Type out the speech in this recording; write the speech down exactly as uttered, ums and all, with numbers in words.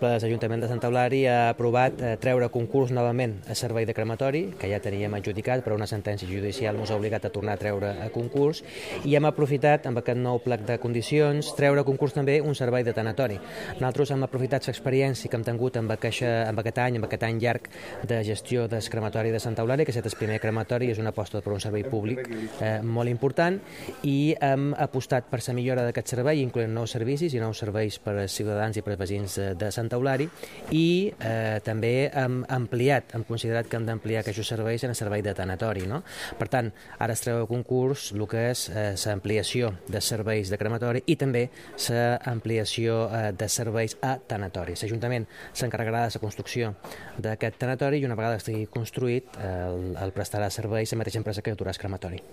ple de l'Ajuntament de Sant Eulària ha aprovat eh, treure a concurs novament el servei de crematori, que ja teníem adjudicat, però una sentència judicial ens ha obligat a tornar a treure a concurs, i hem aprofitat, amb aquest nou plec de condicions, treure a concurs també un servei de tanatori. Nosaltres hem aprofitat l'experiència que hem tingut amb, aqueixa, amb aquest any, amb aquest any llarg de gestió del crematori de Sant Eulària, que és el primer crematori, és una aposta per un servei públic eh, molt important, i hem apostat per la millora d'aquest servei, incloent nous servicis i nous serveis per als ciutadans i per als veïns de Sant Eulària, i eh, també hem ampliat, hem considerat que hem d'ampliar aquests serveis en el servei de tanatori. No? Per tant, ara es treu a concurs el que és l'ampliació eh, de serveis de crematori i també l'ampliació eh, de serveis a tanatori. L'Ajuntament s'encarregarà de la construcció d'aquest tanatori i una vegada estigui construït eh, el, el prestarà serveis a la mateixa empresa que aturà el crematori.